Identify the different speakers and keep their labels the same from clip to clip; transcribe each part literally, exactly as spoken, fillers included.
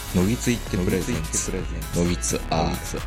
Speaker 1: のぎついってプレゼンツのぎつア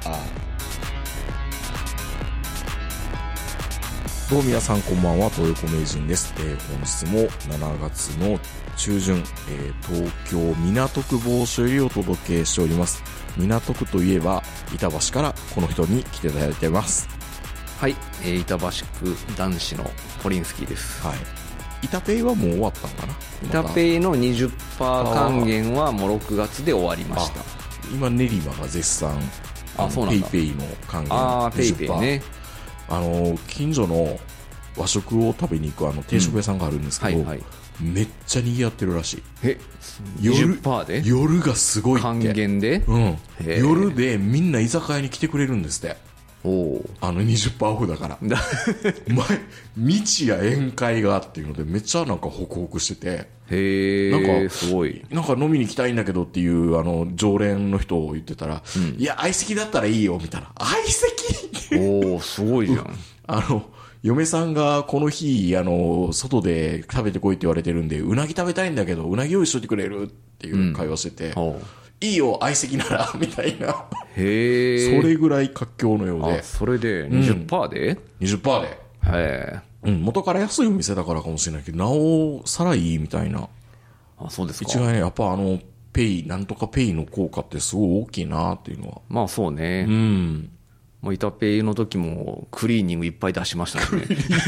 Speaker 1: どうも皆さんこんばんは、東横名人です。えー、本日もしちがつの中旬、えー、東京港区某所よりお届けしております。港区といえば板橋からこの人に来ていただいています。
Speaker 2: はい、えー、板橋区男子のポリンスキーです。
Speaker 1: はい。板ペイはもう終わったのかな。
Speaker 2: 板ペイの にじゅっパーセント 還元はもうろくがつで終わりました。
Speaker 1: 今練馬が絶賛
Speaker 2: あそうなんだ
Speaker 1: ペイペイの還元
Speaker 2: あーペイペイね。
Speaker 1: あの近所の和食を食べに行くあの定食屋さんがあるんですけど、うんはいはい、めっちゃ賑わってるらしい。
Speaker 2: え にじゅっパーセント で
Speaker 1: 夜がすごいって
Speaker 2: 還元で、
Speaker 1: うん、夜でみんな居酒屋に来てくれるんですって。おあの にじゅっパーセント オフだから前道や宴会がっていうのでめっちゃなんかホクホクしてて、
Speaker 2: へ
Speaker 1: なんか
Speaker 2: すごい
Speaker 1: なんか飲みに来たいんだけどっていうあの常連の人を言ってたら、うん、いや相席だったらいいよみたいな。相席
Speaker 2: おーすごいじゃん
Speaker 1: あの嫁さんがこの日あの外で食べてこいって言われてるんでうなぎ食べたいんだけどうなぎ用意しといてくれるっていう会話してて、うんいいよ相席ならみたいな。
Speaker 2: へ
Speaker 1: えそれぐらい活況のようで。
Speaker 2: あそれで にじゅっパーセント で、うん、
Speaker 1: にじゅっパーセント でへえ、うん、元から安いお店だからかもしれないけどなおさらいいみたいな。
Speaker 2: あそうですか。
Speaker 1: 一概ねやっぱあのペイなんとかペイの効果ってすごい大きいなっていうのは。
Speaker 2: まあそうね。
Speaker 1: うん
Speaker 2: もうイタペイの時もクリーニングいっぱい出しましたしね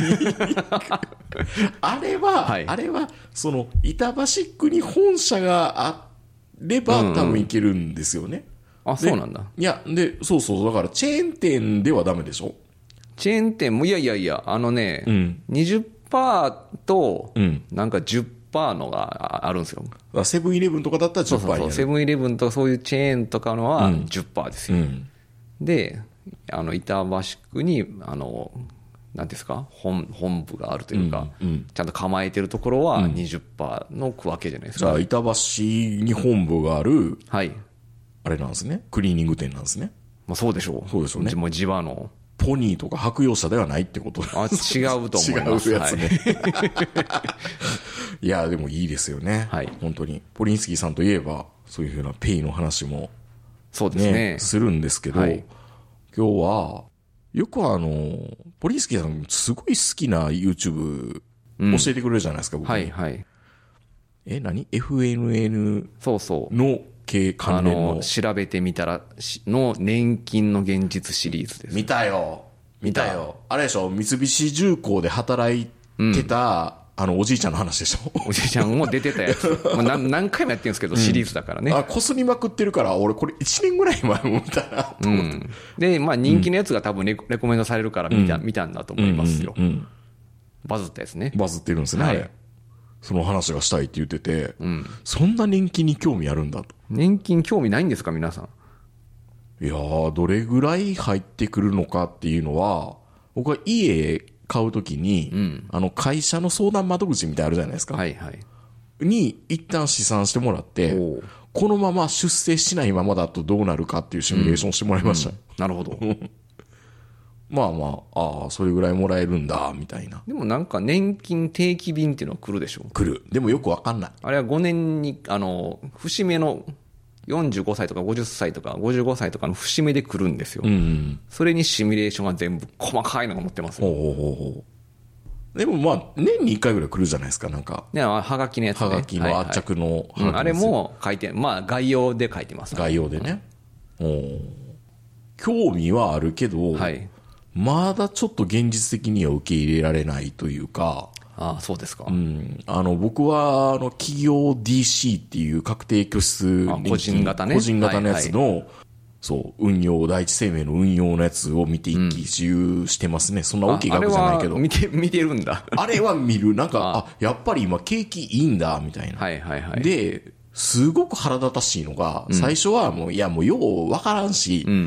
Speaker 1: あれは、はい、あれはその板橋区に本社があってれば多分いけるんですよね、
Speaker 2: うんうん、あそうなんだ。
Speaker 1: いやでそうそうだからチェーン店ではダメでしょ。
Speaker 2: チェーン店もいやいやいやあのね、うん、にじゅっパーセント となんか じゅっパーセント のがあるんですよ。
Speaker 1: セブンイレブンとかだったら じゅっパーセント になる。
Speaker 2: そうそうセブンイレブンとかそういうチェーンとかのは じゅっパーセント ですよ、うんうん、であの板橋区にあのなんですか 本, 本部があるというか、うんうん、ちゃんと構えてるところは にじゅっパーセント の区分けじゃないですか、
Speaker 1: うん、じゃあ板橋に本部がある、
Speaker 2: はい、
Speaker 1: あれなんですねクリーニング店なんですね。
Speaker 2: まあ、そうでしょう。
Speaker 1: そうでしょうね。
Speaker 2: もう地場の
Speaker 1: ポニーとか白洋車ではないってこと。
Speaker 2: あ違うと思います。
Speaker 1: 違うやつね、はい、いやでもいいですよね、はい、本当にポリンスキーさんといえばそういうふうなペイの話も、ね、
Speaker 2: そうですね
Speaker 1: するんですけど、はい、今日はよくあのポリンスキーさんすごい好きな YouTube 教えてくれるじゃないですか、うん、僕
Speaker 2: はいはい
Speaker 1: え何 エフエヌエヌ
Speaker 2: そうそう
Speaker 1: の系関連の
Speaker 2: あの調べてみたらの年金の現実シリーズです。
Speaker 1: 見たよ見たよ。あれでしょ三菱重工で働いてた、うん、あのおじいちゃんの話でしょ。
Speaker 2: おじいちゃんも出てたやつもう 何, 何回もやってるんですけど、うん、シリーズだからね。
Speaker 1: あこすりまくってるから俺これいちねんぐらい前も見たなと思って、うん、
Speaker 2: でまあ人気のやつが多分レ コ,、レコメンドされるから見た、うん、見たんだと思いますよ、うんうんうん、バズったやつね。
Speaker 1: バズってるんですね、はい、その話がしたいって言ってて、
Speaker 2: うん、
Speaker 1: そんな年金に興味あるんだと。
Speaker 2: 年金興味ないんですか皆さん。
Speaker 1: いやーどれぐらい入ってくるのかっていうのは僕は家買うときに、うん、あの会社の相談窓口みたいなのあるじゃないですか、
Speaker 2: はいはい、
Speaker 1: に一旦試算してもらってこのまま出世しないままだとどうなるかっていうシミュレーションしてもらいました、
Speaker 2: うんうん、なるほど
Speaker 1: まあまあああそれぐらいもらえるんだみたいな。
Speaker 2: でもなんか年金定期便っていうのは来るでしょ。
Speaker 1: 来る。でもよくわかんない。
Speaker 2: あれはごねんにあの節目のよんじゅうごさいとかごじゅっさいとかごじゅうごさいとかの節目で来るんですよ、うんうん、それにシミュレーションが全部細かいのが載ってますよ。
Speaker 1: ほうほうほう。でもまあ年にいっかいぐらい来るじゃないですか。なんか
Speaker 2: ねはがきのやつね。
Speaker 1: はがきの圧着の、はいはい
Speaker 2: うん、あれも書いてまあ概要で書いてます、ね、
Speaker 1: 概要でね、うん、お興味はあるけど、はい、まだちょっと現実的には受け入れられないというか。
Speaker 2: ああそうですか、
Speaker 1: うん、あの僕はあの企業 ディーシー っていう確定拠出
Speaker 2: 個人型ね
Speaker 1: 個人型のやつの、はいはい、そう運用第一生命の運用のやつを見て一喜一憂してますね、うん、そんな大きい額じゃないけど。
Speaker 2: 見て見てるんだ
Speaker 1: あれは見るなんか あ, あやっぱり今景気いいんだみたいな、
Speaker 2: はいはいはい、
Speaker 1: ですごく腹立たしいのが、うん、最初はもういやもうようわからんし、うんうん、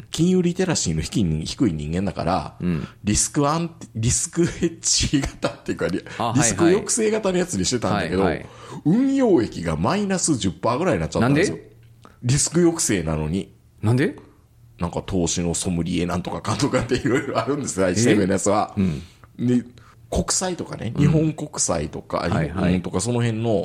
Speaker 1: 金融リテラシーの低い、低い人間だから、うん、リスクアンリスクヘッジ型っていうか リ, リスク抑制型のやつにしてたんだけど、はいはい、運用益がマイナス じゅっパーセント ぐらいになっちゃったんですよ。
Speaker 2: なんで
Speaker 1: リスク抑制なのに。
Speaker 2: なんで
Speaker 1: なんか投資のソムリエなんとかかとかっていろいろあるんですよ、第一生命のやつは、うん、で国債とかね、日本国債とか、うん、日本とかその辺の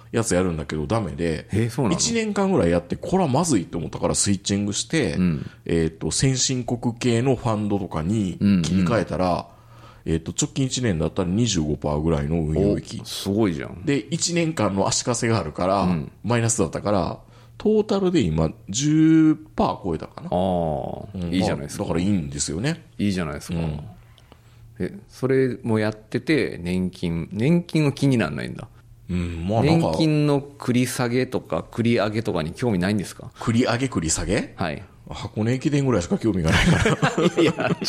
Speaker 1: やつやるんだけどダメで、
Speaker 2: えー、そうなの？
Speaker 1: いちねんかんぐらいやって、これはまずいと思ったからスイッチングして、うん、えっと、先進国系のファンドとかに切り替えたら、うんうんえっと、直近いちねんだったら にじゅうごパーセント ぐらいの運用益。
Speaker 2: すごいじゃん。
Speaker 1: で、いちねんかんの足かせがあるから、うん、マイナスだったから、トータルで今 じゅっパーセント 超えたかな。
Speaker 2: ああ、うん、いいじゃないですか。
Speaker 1: だからいいんですよね。
Speaker 2: いいじゃないですか。うん、え、それもやってて、年金、年金は気にならないんだ。
Speaker 1: うん、まあなんか。
Speaker 2: 年金の繰り下げとか繰り上げとかに興味ないんですか？
Speaker 1: 繰り上げ繰り下げ？
Speaker 2: はい。
Speaker 1: 箱根駅伝ぐらいしか興味がないから。
Speaker 2: いや、違う。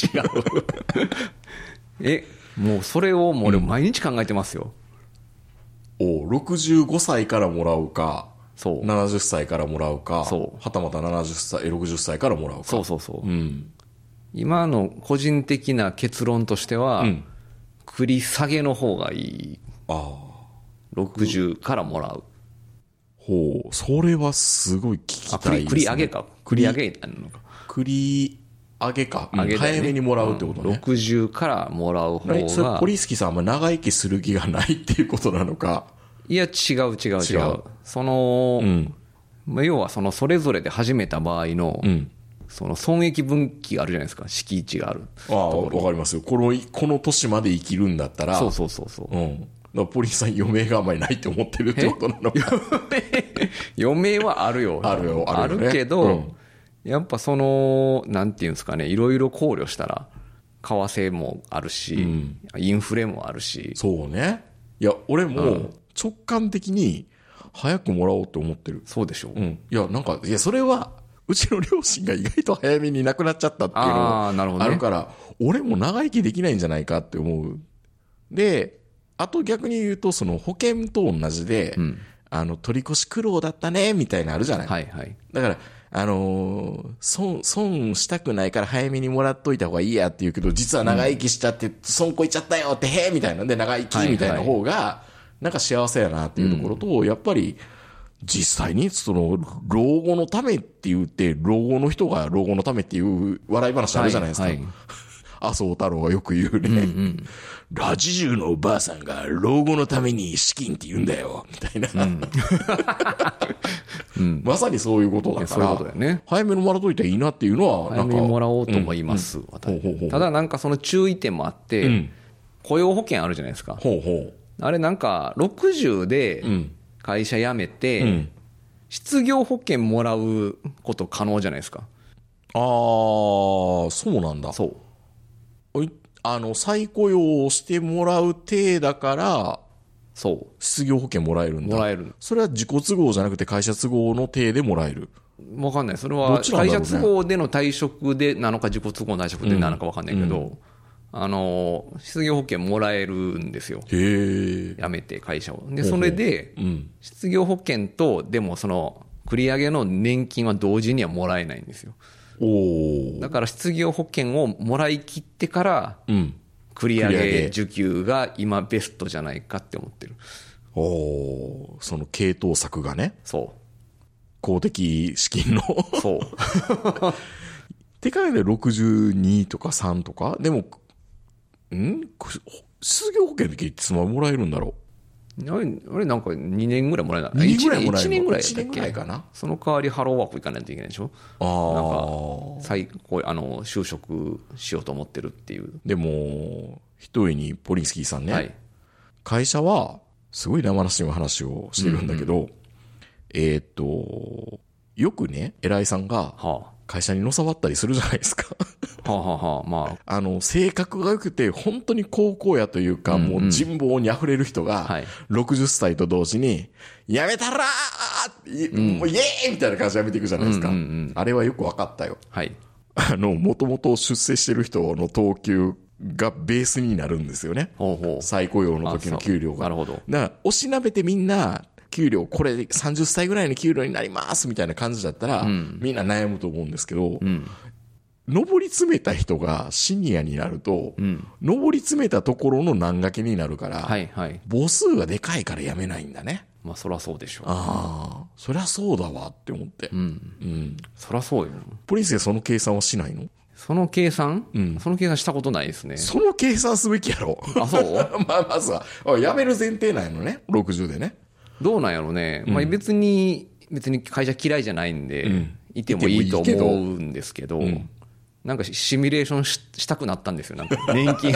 Speaker 2: え、もうそれをもう俺毎日考えてますよ。
Speaker 1: うん、おろくじゅうごさいからもらうか、
Speaker 2: そう。
Speaker 1: ななじゅっさいからもらうか、
Speaker 2: そう。
Speaker 1: はたまたななじゅっさい、ろくじゅっさいからもらうか。
Speaker 2: そうそうそう。
Speaker 1: うん、
Speaker 2: 今の個人的な結論としては、うん、繰り下げの方がいい。
Speaker 1: ああ。
Speaker 2: ろくじゅうからもらう。
Speaker 1: ほう、それはすごい聞きたいですね。
Speaker 2: あ、繰り上げか。繰り上げになるのか。
Speaker 1: 繰り上げか。上げ、ね、早めにもらうってことね。
Speaker 2: ろくじゅうからもらう方が。
Speaker 1: それ、ポリスキさんは長生きする気がないっていうことなのか。
Speaker 2: いや、違う違う違う。違うその、うん、要はそのそれぞれで始めた場合の、うん、その損益分岐があるじゃないですか。敷地がある。
Speaker 1: ああ、わかりますよ。この、この年まで生きるんだったら。
Speaker 2: そうそうそうそう。
Speaker 1: うん。ポリスさん余命があんまりないって思ってるってことなのか。
Speaker 2: 余命はあるよ。
Speaker 1: あるよ、
Speaker 2: あるよ、ね。あるけど、うん、やっぱその、なんていうんですかね、いろいろ考慮したら、為替もあるし、うん、インフレもあるし。
Speaker 1: そうね。いや、俺も直感的に早くもらおうと思ってる。
Speaker 2: そうでしょう。
Speaker 1: うん。いや、なんか、いや、それは、うちの両親が意外と早めに亡くなっちゃったっていうのがあるから、ね、俺も長生きできないんじゃないかって思う。で、あと逆に言うと、その保険と同じで、うん、あの、取り越し苦労だったね、みたいなのあるじゃない。
Speaker 2: はいはい。
Speaker 1: だから、あのー、損、損したくないから早めにもらっといた方がいいやって言うけど、実は長生きしちゃって、損こいちゃったよって、へーみたいなんで、長生きみたいな方が、なんか幸せやなっていうところと、うん、やっぱり、実際に、その、老後のためって言って、老後の人が老後のためっていう笑い話あるじゃないですか。はいはい、麻生太郎がよく言うね。うんうんはちじゅうのおばあさんが老後のために資金って言うんだよ、みたいな。うんうん、まさにそういうことだから、
Speaker 2: そういうことだよね、
Speaker 1: 早めにもらっといたらいいなっていうのは、
Speaker 2: 早めにもらおうと思います。うんうん、ただなんかその注意点もあって、うん、雇用保険あるじゃないですか。
Speaker 1: ほうほう
Speaker 2: あれなんかろくじゅうで会社辞めて、うん、失業保険もらうこと可能じゃないですか。
Speaker 1: ああ、そうなんだ。
Speaker 2: そう。
Speaker 1: あの、再雇用をしてもらう体だから、
Speaker 2: そう。
Speaker 1: 失業保険もらえるんだ。
Speaker 2: もらえる。
Speaker 1: それは自己都合じゃなくて会社都合の体でもらえる。
Speaker 2: わかんない。それは会社都合での退職でなのか自己都合の退職でなのかわかんないけど、うんうん、あの、失業保険もらえるんですよ。
Speaker 1: へー。
Speaker 2: 辞めて会社を。で、それで、うん、失業保険と、でもその、繰り上げの年金は同時にはもらえないんですよ。
Speaker 1: お
Speaker 2: だから失業保険をもらい切ってから、うん、繰り上げ受給が今ベストじゃないかって思ってる。
Speaker 1: おその系統策がね。
Speaker 2: そう。
Speaker 1: 公的資金の。
Speaker 2: そう。
Speaker 1: てかね、ろくじゅうにとかさんとかでも、ん失業保険っていつまでもらえるんだろう。
Speaker 2: あれ、あれなんかにねんぐらいもらえない。
Speaker 1: にねんぐらいもらえるの？
Speaker 2: いちねんぐらいだったっけ？
Speaker 1: いちねんぐらいかな。
Speaker 2: その代わりハローワーク行かないといけないでしょ。
Speaker 1: あ
Speaker 2: あ。なんか、最高、あの、就職しようと思ってるっていう。
Speaker 1: でも、一重にポリンスキーさんね。
Speaker 2: はい。
Speaker 1: 会社は、すごい生々しい話をしてるんだけど、うんうん、えーっと、よくね、偉いさんが、会社にのさばったりするじゃないですか。
Speaker 2: はあはあはあ、まあ。
Speaker 1: あの、性格が良くて、本当に高校やというか、うんうん、もう人望に溢れる人が、はい、ろくじゅっさいと同時に、やめたらー、うん、もうイエーイみたいな感じでやめていくじゃないですか。うんうんうん、あれはよく分かったよ。
Speaker 2: はい。
Speaker 1: あの、もともと出世してる人の等級がベースになるんですよね。
Speaker 2: ほうほう。
Speaker 1: 再雇用の時の給料が。
Speaker 2: なるほど。
Speaker 1: だから、おしなべてみんな、給料、これさんじゅっさいぐらいの給料になりますみたいな感じだったら、うん、みんな悩むと思うんですけど、うん、上り詰めた人がシニアになると、うん、上り詰めたところの難掛けになるから、
Speaker 2: はいはい、
Speaker 1: 母数がでかいから辞めないんだね。
Speaker 2: まあそりゃそうでしょう。
Speaker 1: ああ、そりゃそうだわって思って。
Speaker 2: うん。うん。そりゃそうよ。
Speaker 1: ポリンスでその計算はしないの？
Speaker 2: その計算、うん、その計算したことないですね。
Speaker 1: その計算すべきやろ。
Speaker 2: あ、そう
Speaker 1: まあまずは、辞める前提なんやのね。ろくじゅうでね。
Speaker 2: どうなんやろね、まあ、別に別に会社嫌いじゃないんで、うん、いてもいいと思うんですけど、うん、なんかシミュレーション し, したくなったんですよ、なんか年金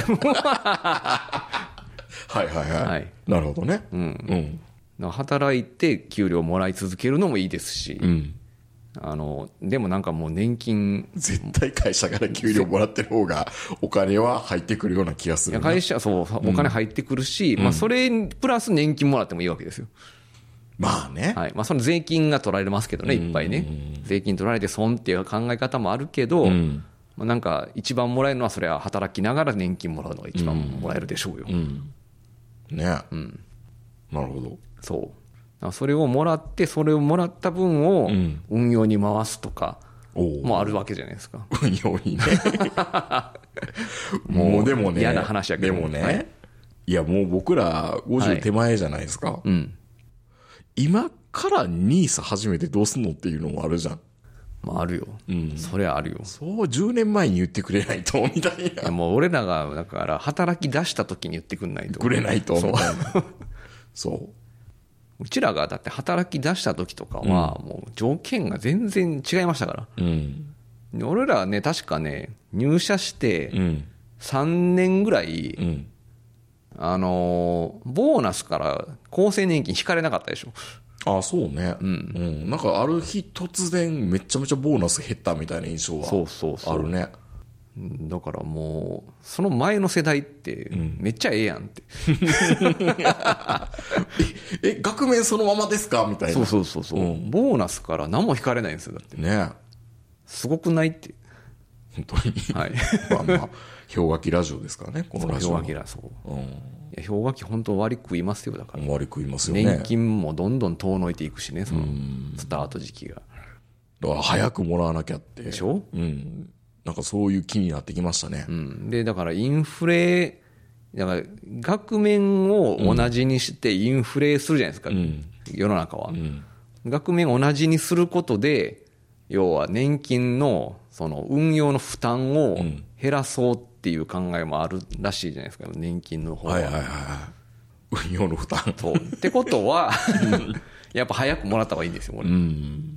Speaker 1: はいはいはい、はい、なるほどね、うん
Speaker 2: うん、働いて給料もらい続けるのもいいですし、うん、あのでもなんかもう年金
Speaker 1: 絶対会社から給料もらってる方がお金は入ってくるような気がする。
Speaker 2: いや会社そうお金入ってくるし、うん、まあ、それプラス年金もらってもいいわけですよ。
Speaker 1: まあね、
Speaker 2: はい、まあ、その税金が取られますけどね、いっぱいね、税金取られて損っていう考え方もあるけど、うん、まあ、なんか一番もらえるのはそれは働きながら年金もらうのが一番もらえるでしょうよ、うん
Speaker 1: うん、ね、うん、なるほど。
Speaker 2: そうそれをもらってそれをもらった分を運用に回すとかもあるわけじゃないですか、
Speaker 1: 運用にねもうでもね
Speaker 2: 嫌な話やけど
Speaker 1: でもね、はい、いやもう僕らごじゅう手前じゃないですか、はい、うん、今からニーサ始めてどうすんのっていうのもあるじゃん。
Speaker 2: まああるよ、うん、それはあるよ。
Speaker 1: そうじゅうねんまえに言ってくれないとみたいな。い
Speaker 2: やもう俺らがだから働き出した時に言ってくんないと
Speaker 1: くれないとみたいなそう
Speaker 2: うちらがだって働き出した時とかはもう条件が全然違いましたから、うん、俺らはね確かね入社してさんねんぐらい、うん、あのボーナスから厚生年金引かれなかったでしょ。
Speaker 1: ああそうね、うんうん、なんかある日突然めちゃめちゃボーナス減ったみたいな印象はあるね。そうそうそう
Speaker 2: だからもうその前の世代ってめっちゃええやんって、うん、
Speaker 1: え, え額面そのままですかみたいな。
Speaker 2: そうそうそうそう、うん、ボーナスから何も引かれないんですよだってね。すごくないって
Speaker 1: 本当に、はいまあまあ氷河期ラジオですからねこのラジオは。氷河期ラジオ、うん、い
Speaker 2: や氷河期本当割り食いますよだから。
Speaker 1: 割り食いますよね。
Speaker 2: 年金もどんどん遠のいていくしねそのスタート時期が。
Speaker 1: だから早くもらわなきゃって
Speaker 2: でしょ、
Speaker 1: うん、なんかそういう気になってきましたね、
Speaker 2: うん、でだからインフレだから額面を同じにしてインフレするじゃないですか、うん、世の中は、うん、額面を同じにすることで要は年金のその運用の負担を減らそうっていう考えもあるらしいじゃないですか年金の方は。
Speaker 1: はいはいはい運用の負担
Speaker 2: そうってことはやっぱ早くもらった方がいいんですよ俺、うん、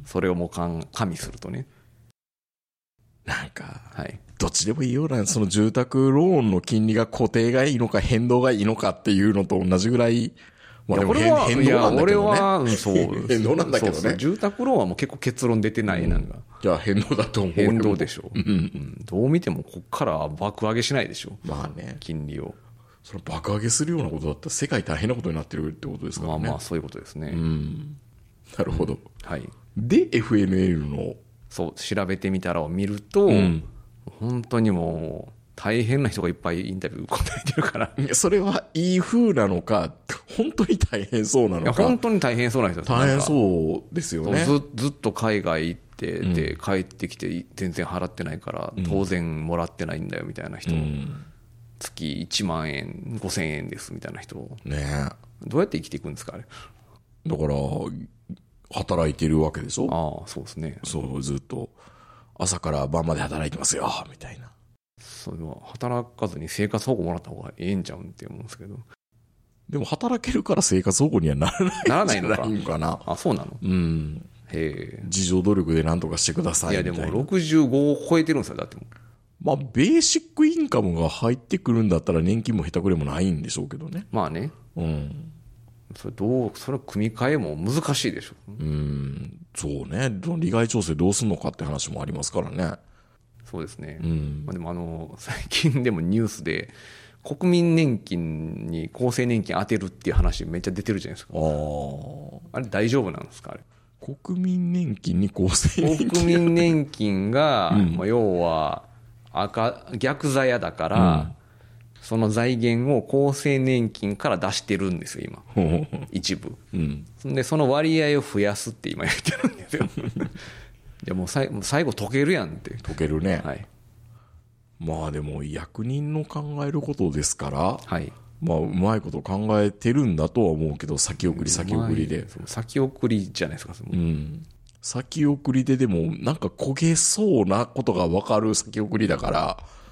Speaker 2: それをもう加味するとね。
Speaker 1: なんか、はい、どっちでもいいような、その住宅ローンの金利が固定がいいのか変動がいいのかっていうのと同じぐらい、まあでも変動なんだけどね。いや、俺は、
Speaker 2: そう。変動なんだけどね。そうそう住宅ローンはもう結構結論出てない、うん、なんか。
Speaker 1: じゃあ変動だと思う。
Speaker 2: 変動でしょ。うんうん、どう見てもこっから爆上げしないでしょ。
Speaker 1: まあね。
Speaker 2: 金利を。
Speaker 1: その爆上げするようなことだったら世界大変なことになってるってことですからね。
Speaker 2: まあまあそういうことですね。
Speaker 1: うん。なるほど。うん、
Speaker 2: はい。
Speaker 1: で、エフエヌエル の、
Speaker 2: そう調べてみたらを見ると、うん、本当にもう大変な人がいっぱいインタビュー答えてるから
Speaker 1: それはいい風なのか本当に大変そうなのか。いや
Speaker 2: 本当に大変そうな人です。
Speaker 1: 大変そうですよね。
Speaker 2: ず, ずっと海外行ってで、うん、帰ってきて全然払ってないから当然もらってないんだよみたいな人、うん、月いちまんえんごせんえんですみたいな人ね。どうやって生きていくんですかあれ。
Speaker 1: だから働いてるわけでしょ。
Speaker 2: ああそうですね。
Speaker 1: そうずっと朝から晩まで働いてますよみたいな。
Speaker 2: それは働かずに生活保護もらった方がええんちゃうんって思うんですけど。
Speaker 1: でも働けるから生活保護にはならないんじゃないのか な, ないのかな。
Speaker 2: あそうなの。
Speaker 1: うんへえ。自助努力で何とかしてくださいみたいな。
Speaker 2: いやでもろくじゅうごを超えてるんですよだっても。
Speaker 1: まあベーシックインカムが入ってくるんだったら年金もへたくれもないんでしょうけどね。
Speaker 2: まあね。うんそれどうそれ組み替えも難しいでしょ。うん
Speaker 1: そうね。利害調整どうすんのかって話もありますからね。
Speaker 2: そうですね、うんまあ、でもあの最近でもニュースで国民年金に厚生年金当てるっていう話めっちゃ出てるじゃないですか。ああれ大丈夫なんですかあれ。
Speaker 1: 国民年金に厚生年金
Speaker 2: 国民年金が、うんまあ、要は赤逆ザヤだから、うんその財源を厚生年金から出してるんですよ今一部、うん、でその割合を増やすって今言ってるんですよでも最後解けるやんって
Speaker 1: 解けるね、はい、まあでも役人の考えることですから、はい、まあうまいこと考えてるんだとは思うけど先送り先送りで
Speaker 2: 先送りじゃないですか、うん、
Speaker 1: 先送りででもなんか焦げそうなことが分かる先送りだから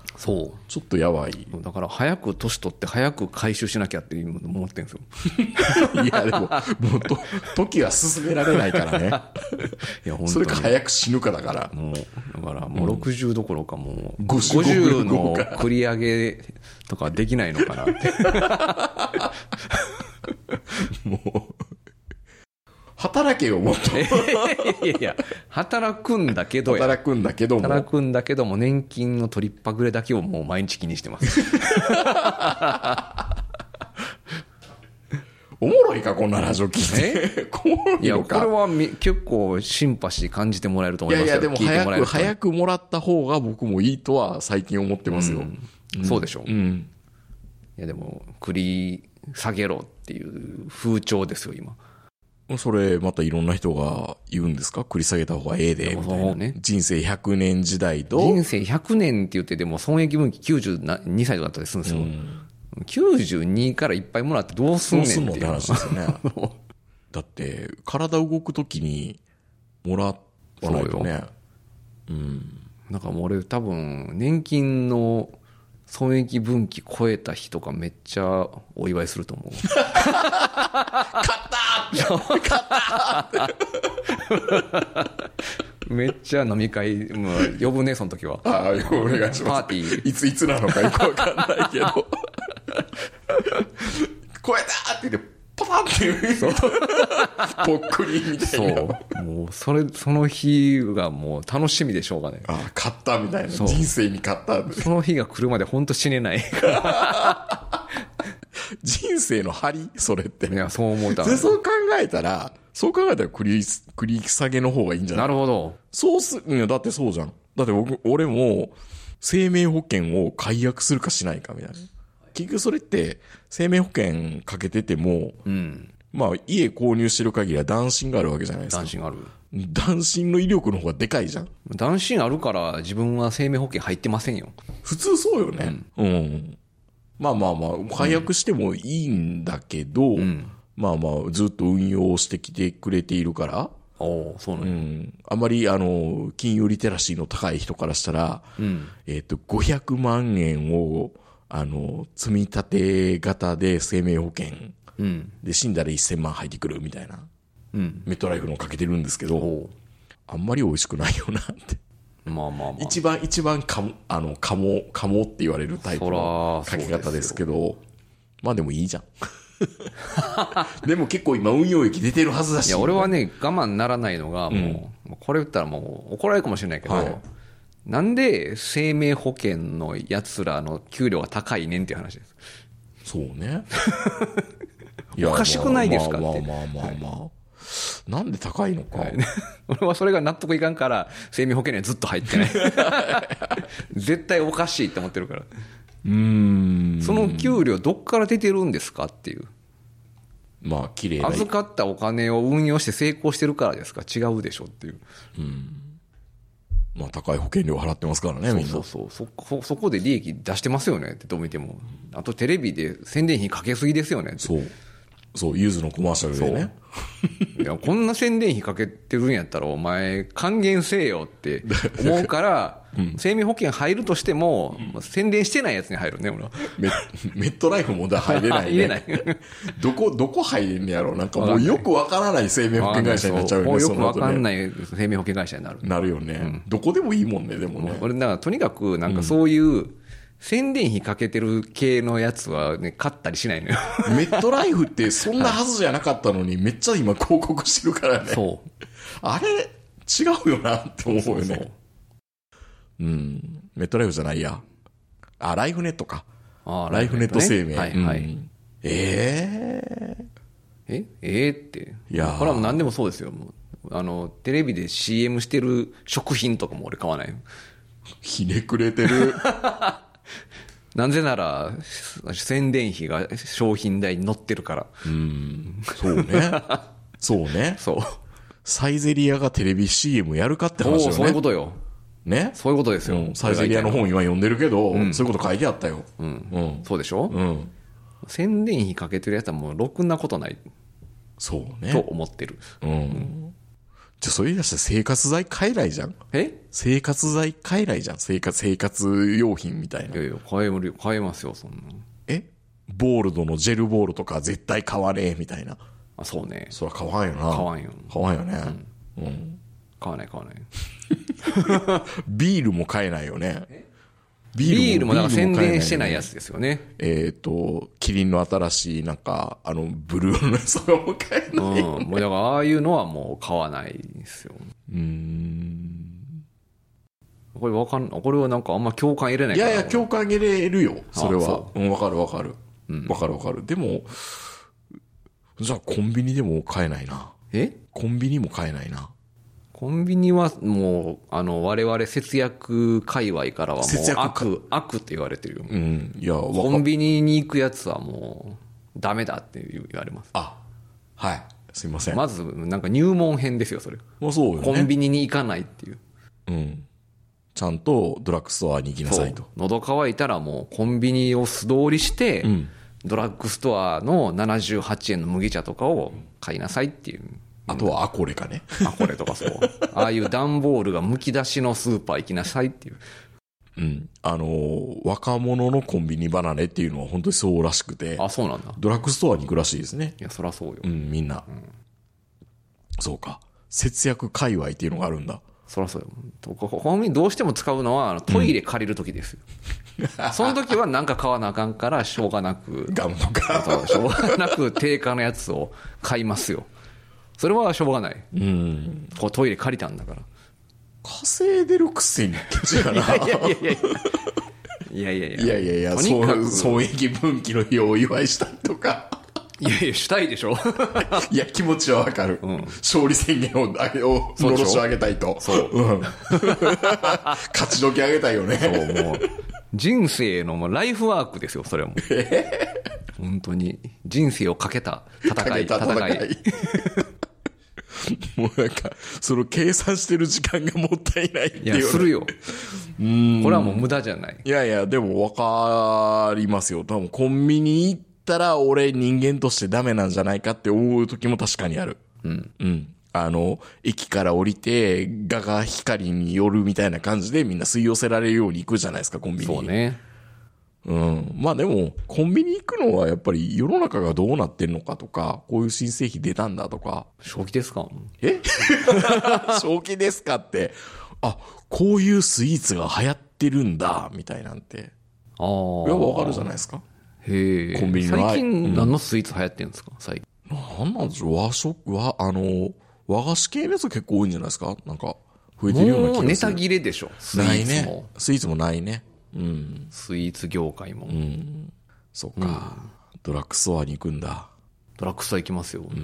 Speaker 2: そう
Speaker 1: ちょっとやばい。
Speaker 2: だから早く年取って早く回収しなきゃって今思ってるんですよ。
Speaker 1: いやでももうと時は進められないからね。
Speaker 2: いや本当に
Speaker 1: それか早く死ぬかだから。
Speaker 2: もうだからもうろくじゅうどころかもう
Speaker 1: ごじゅう
Speaker 2: ごじゅうの繰り上げとかできないのかなって。
Speaker 1: もう働けよもっと。
Speaker 2: いやいや働くんだけどや
Speaker 1: 働くんだけども
Speaker 2: 働くんだけども年金の取りっぱぐれだけをもう毎日気にしてます。
Speaker 1: おもろいかこんなラジオ聞いて。
Speaker 2: いやこれは結構シンパシー感じてもらえると思いますよ。
Speaker 1: いやいやでも早く早くもらった方が僕もいいとは最近思ってますよ。
Speaker 2: うんうん、そうでしょう。
Speaker 1: うん、
Speaker 2: いやでも繰り下げろっていう風潮ですよ今。
Speaker 1: それまたいろんな人が言うんですか？繰り下げた方がええでみたいな、ね、人生ひゃくねん時代と
Speaker 2: 人生ひゃくねんって言ってでも損益分岐きゅうじゅうにさいとかだったりするんですよ、うん、きゅうじゅうにからいっぱいもらってどうすんねんっていう
Speaker 1: って話ですよね。だって体動くときにもらわないとね。
Speaker 2: うん、なんかもう俺多分年金の損益分岐超えた日とかめっちゃお祝いすると思う。
Speaker 1: 勝ったー勝った
Speaker 2: ーめっちゃ飲み会、もう呼ぶねその時は。
Speaker 1: ああ、お願いします。
Speaker 2: パーティー
Speaker 1: いついつなのかよくわかんないけど超えたーって言ってパパンっていうぽっくりみたいな。
Speaker 2: そうもうそれその日がもう楽しみでしょうがない。
Speaker 1: ああ勝ったみたいな、人生に勝った。
Speaker 2: その日が来るまで本当死ねない
Speaker 1: 人生の針それって。
Speaker 2: いやそう思うた。
Speaker 1: でそう考えたらそう考えたら繰り繰り下げの方がいいんじゃない？
Speaker 2: なるほど。
Speaker 1: そうすいやだってそうじゃん。だって僕俺も生命保険を解約するかしないかみたいな。結局それって生命保険かけてても、うん、まあ家購入してる限りは断診があるわけじゃないですか。
Speaker 2: 断診ある。
Speaker 1: 断診の威力の方がでかいじゃん。
Speaker 2: 断診あるから自分は生命保険入ってませんよ。
Speaker 1: 普通そうよね。うん。うん、まあまあまあ解約してもいいんだけど、うん、まあまあずっと運用してきてくれているから。
Speaker 2: おそうなんや、うん。
Speaker 1: あまりあの金融リテラシーの高い人からしたら、うん、えっとごひゃくまんえんをあの、積み立て型で生命保険、うん、で死んだらせんまん入ってくるみたいな、うん、メットライフのかけてるんですけど、あんまり美味しくないよなって。
Speaker 2: まあまあまあ。
Speaker 1: 一番一番かも、あの、かも、かもって言われるタイプのかけ方ですけど、まあでもいいじゃん。でも結構今運用益出てるはずだし。
Speaker 2: いや、俺はね、我慢ならないのが、もう、うん、これ言ったらもう怒られるかもしれないけど、はい、なんで生命保険のやつらの給料が高いねんっていう話です。
Speaker 1: そうね。
Speaker 2: おかしくないですかって。
Speaker 1: まあまあまあまあまあ、まあはい、なんで高いのか、はい、
Speaker 2: 俺はそれが納得いかんから生命保険にはずっと入ってない。絶対おかしいって思ってるから。うーん。その給料どっから出てるんですかっていう。
Speaker 1: まあ綺麗な。
Speaker 2: 預かったお金を運用して成功してるからですか？違うでしょっていう。うん。
Speaker 1: まあ高い保険料払ってますからね、みんな。
Speaker 2: そうそうそう。そこ、そこで利益出してますよねってどう見ても。あとテレビで宣伝費かけすぎですよねって。
Speaker 1: そう。そう、ユーズのコマーシャルでね。
Speaker 2: いや、こんな宣伝費かけてるんやったらお前還元せえよって思うから、うん、生命保険入るとしても、うん、宣伝してないやつに入るね、俺は。
Speaker 1: メ, メットライフもだ入れないね。
Speaker 2: 入れない。
Speaker 1: どこ、どこ入れんねやろう。なんかもうよくわからない生命保険会社になっちゃうよね。
Speaker 2: もうよくわかんない生命保険会社になる。
Speaker 1: なるよね、うん。どこでもいいもんね、でもね。
Speaker 2: 俺、だからとにかく、なんかそういう、うん宣伝費かけてる系のやつはね、買ったりしないのよ。
Speaker 1: メットライフってそんなはずじゃなかったのに、めっちゃ今広告してるからね。
Speaker 2: そう。
Speaker 1: あれ、違うよなって思うよね。そうそうそううん。メットライフじゃないや。あ、ライフネットか。あライフネット生命。ね、はいはい。うん、え
Speaker 2: ー、ええー、って。いやこれは何でもそうですよ。もうあの、テレビで シーエム してる食品とかも俺買わない。
Speaker 1: ひねくれてる。
Speaker 2: なぜなら宣伝費が商品代に乗ってるから。
Speaker 1: うん。そうね。そうね。
Speaker 2: そう。
Speaker 1: サイゼリヤがテレビ シーエム やるかって話よね。
Speaker 2: そういうことよ。
Speaker 1: ね。
Speaker 2: そういうことですよ。うん、
Speaker 1: サイゼリヤの本今読んでるけど、うん、そういうこと書いてあったよ。
Speaker 2: うん。うん、そうでしょ？うん。宣伝費かけてるやつはもうろくなことない。
Speaker 1: そうね。
Speaker 2: と思ってる。
Speaker 1: うん。うん、 じゃあそれ言い出したら生活剤買えないじゃん。
Speaker 2: え
Speaker 1: 生活剤買えないじゃん。生活、生活用品みたいな。
Speaker 2: いやいや、買えるよ、買えますよ、そんな。
Speaker 1: えボールドのジェルボールとか絶対買わねえみたいな。
Speaker 2: あ、そうね。
Speaker 1: そら買わんよな。
Speaker 2: 買わんよ。
Speaker 1: 買わんよね。うん。うん、
Speaker 2: 買わない買わない。
Speaker 1: ビールも買えないよね。
Speaker 2: ビールも、ビールもなんか宣伝してないやつですよね。
Speaker 1: えっと、キリンの新しいなんか、あの、ブルーのやつとかも買えない。
Speaker 2: うん。もうだからああいうのはもう買わないですよ。
Speaker 1: うーん。
Speaker 2: これわかん、これはなんかあんま共感入れないから。
Speaker 1: いやいや、共感入れるよ。それは。
Speaker 2: そ
Speaker 1: うん、わかるわかる。
Speaker 2: うん。
Speaker 1: わかるわかる。でも、じゃあコンビニでも買えないな。
Speaker 2: え
Speaker 1: コンビニも買えないな。
Speaker 2: コンビニはもう、あの、我々節約界隈からはもう悪、悪って言われてるよ。
Speaker 1: うん。いや、
Speaker 2: コンビニに行くやつはもう、ダメだって言われます。
Speaker 1: あ、はい。すいません。
Speaker 2: まず、なんか入門編ですよ、それ。
Speaker 1: まあそうよね。
Speaker 2: コンビニに行かないっていう。
Speaker 1: うん。ちゃんとドラッグストアに行きなさいと。
Speaker 2: 喉乾いたらもうコンビニを素通りして、うん、ドラッグストアのななじゅうはちえんの麦茶とかを買いなさいっていう。
Speaker 1: あとはアコレかね。
Speaker 2: アコレとかそう。ああいう段ボールがむき出しのスーパー行きなさいっていう。
Speaker 1: うん。あのー、若者のコンビニ離れっていうのは本当にそうらしくて。
Speaker 2: あ、そうなんだ。
Speaker 1: ドラッグストアに行くらしいですね。
Speaker 2: いや、そらそうよ。
Speaker 1: うん、みんな。うん、そうか。節約界隈っていうのがあるんだ。
Speaker 2: そらそうよ。コンビニどうしても使うのはトイレ借りるときですよ。うん、その時は何か買わなあかんからしょうがなく。
Speaker 1: ガムとか。
Speaker 2: しょうがなく定価のやつを買いますよ。それはしょうがない。
Speaker 1: うん。
Speaker 2: こうトイレ借りたんだから。
Speaker 1: 稼いでるくせにケチやな。
Speaker 2: いやいやいやいや。いやいやいや。
Speaker 1: いやいやいや、そう損益分岐の日をお祝いしたりとか。
Speaker 2: いやいや、したいでしょ。
Speaker 1: いや、気持ちはわかる。うん、勝利宣言を、あげ、を、のろしを上げたいと。
Speaker 2: そう。うん。
Speaker 1: 勝ち時上げたいよね。
Speaker 2: そう、もう。人生のもうライフワークですよ、それはもう。えー、本当に。人生をかけた戦い。
Speaker 1: 戦い。戦いもうなんか、その計算してる時間がもったいないっていう。
Speaker 2: いや、するよ。うん。これはもう無駄じゃない。
Speaker 1: いやいや、でもわかりますよ。多分コンビニ行ったら俺人間としてダメなんじゃないかって思う時も確かにある。うん。うん。あの、駅から降りて、ガが光に寄るみたいな感じでみんな吸い寄せられるように行くじゃないですか、コンビニに。
Speaker 2: そうね。
Speaker 1: うん。まあでも、コンビニ行くのはやっぱり世の中がどうなってんのかとか、こういう新製品出たんだとか。
Speaker 2: 正気ですか？
Speaker 1: え正気ですかって、あ、こういうスイーツが流行ってるんだ、みたいなんて。ああ。いや、わかるじゃないですか。
Speaker 2: へえ。コンビニの最近何のスイーツ流行ってるんですか、最近。
Speaker 1: なんなんでしょう、和食、和、あの、和菓子系のやつ結構多いんじゃないですか？なんか、増えてるような気がする。もう
Speaker 2: ネタ切れでしょ。
Speaker 1: スイーツも。ないね。スイーツもないね。うん。
Speaker 2: スイーツ業界も。
Speaker 1: うん。そっか、うん。ドラッグストアに行くんだ。
Speaker 2: ドラッグストア行きますよ。
Speaker 1: うん。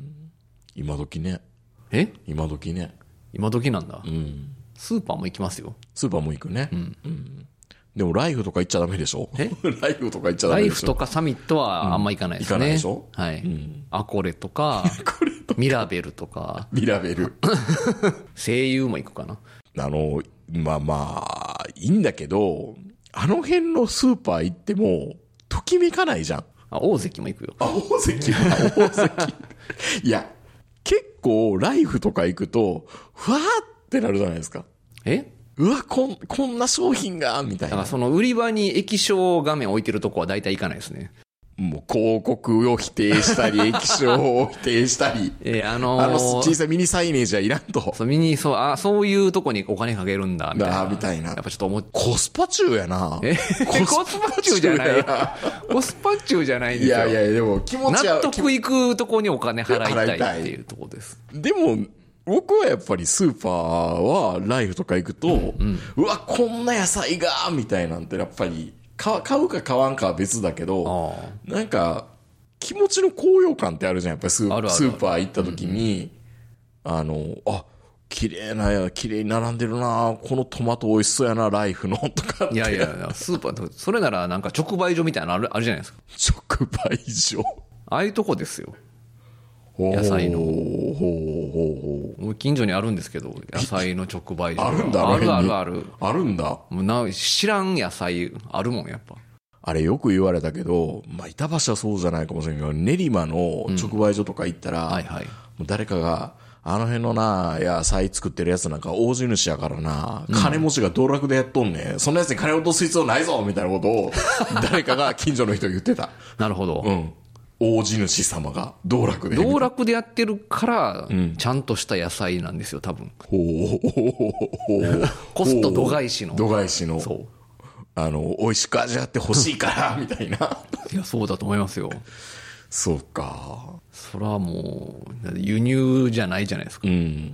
Speaker 1: 今時ね。
Speaker 2: え？
Speaker 1: 今時ね。
Speaker 2: 今時なんだ。
Speaker 1: うん。
Speaker 2: スーパーも行きますよ。
Speaker 1: スーパーも行くね。
Speaker 2: うん。うん、
Speaker 1: でもライフとか行っちゃダメでしょ？
Speaker 2: え
Speaker 1: ライフとか行っちゃダメでしょ？
Speaker 2: ライフとかサミットはあんま行かないですね。
Speaker 1: うん、行かないでしょ？
Speaker 2: はい。
Speaker 1: うん、
Speaker 2: アコレとか、
Speaker 1: これとか
Speaker 2: ミラベルとか。
Speaker 1: ミラベル。
Speaker 2: 声優も行くかな。
Speaker 1: あの、まあまあ、いいんだけど、あの辺のスーパー行っても、ときめかないじゃん。
Speaker 2: あ、大関も行くよ。
Speaker 1: あ、大関は、大関。いや、結構、ライフとか行くと、ふわーってなるじゃないですか。
Speaker 2: え？
Speaker 1: うわ、こん、こんな商品が、みたいな。
Speaker 2: だからその売り場に液晶画面置いてるとこは大体行かないですね。
Speaker 1: もう広告を否定したり、液晶を否定したり。
Speaker 2: えー、あのー、
Speaker 1: あの小さいミニサイネージはいらんと。
Speaker 2: そう、ミニ、そう、あ、そういうとこにお金かけるんだ、みたいな。
Speaker 1: だ、みたいな。
Speaker 2: やっぱちょっと思っ
Speaker 1: コスパ中やな。
Speaker 2: えコスパ中じゃない。コスパ中じゃないんですよ。
Speaker 1: いやいや、でも気持ちは。
Speaker 2: 納得いくとこにお金払いたいっていうとこです。
Speaker 1: でも、僕はやっぱりスーパーはライフとか行くと、うん、うわ、こんな野菜がみたいなんてやっぱり、買うか買わんかは別だけど、なんか、気持ちの高揚感ってあるじゃん。やっぱりスー、あるあるスーパー行った時に、うん、あの、あ、綺麗なや、綺麗に並んでるな、このトマト美味しそうやな、ライフの、とかって。
Speaker 2: いやいや、スーパー、それならなんか直売所みたいなのある、あるじゃないですか。
Speaker 1: 直売所
Speaker 2: ああいうとこですよ。野菜の。ほうほうほうほう。近所にあるんですけど、野菜の直売所。
Speaker 1: あるんだ、
Speaker 2: あるあるある。
Speaker 1: あるんだ。
Speaker 2: もうな、知らん野菜あるもん、やっぱ。
Speaker 1: あれよく言われたけど、まあ、板橋はそうじゃないかもしれないけど、練馬の直売所とか行ったら、うん、はいはい、もう誰かが、 あの辺のな、野菜作ってるやつなんか大地主やからな、金持ちが道楽でやっとんねん。そんなやつに金を落とす必要ないぞみたいなことを、誰かが近所の人言ってた。
Speaker 2: なるほど。
Speaker 1: うん。大地主様が道楽で。
Speaker 2: 道楽でやってるから、ちゃんとした野菜なんですよ、多分。
Speaker 1: ほうほうほう。
Speaker 2: コスト度外視の。
Speaker 1: 度外視の。
Speaker 2: そう。
Speaker 1: あの、美味しく味わってほしいから、みたいな。
Speaker 2: いや、そうだと思いますよ。
Speaker 1: そうか。
Speaker 2: それはもう、輸入じゃないじゃないですか。
Speaker 1: うん。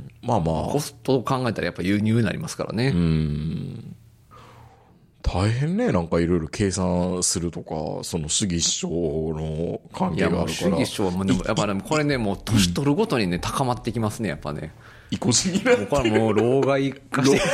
Speaker 1: まあまあ。
Speaker 2: コストを考えたらやっぱ輸入になりますからね。
Speaker 1: うん。大変ね、なんかいろいろ計算するとか、その主義主張の関係があるから。いや、もう主
Speaker 2: 義主張も、でもやっぱね、これね、もう年取るごとにね、高まってきますね、やっぱね。
Speaker 1: 意固地になってる。
Speaker 2: これはもう老害化して